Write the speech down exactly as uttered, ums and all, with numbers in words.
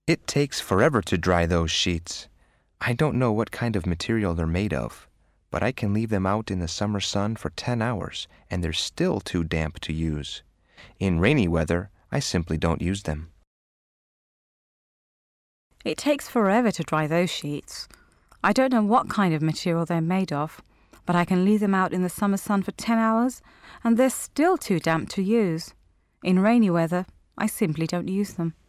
It takes forever to dry those sheets. I don't know what kind of material they're made of, but I can leave them out in the summer sun for ten hours, and they're still too damp to use. In rainy weather, I simply don't use them. It takes forever to dry those sheets. I don't know what kind of material they're made of, but I can leave them out in the summer sun for ten hours, and they're still too damp to use. In rainy weather, I simply don't use them.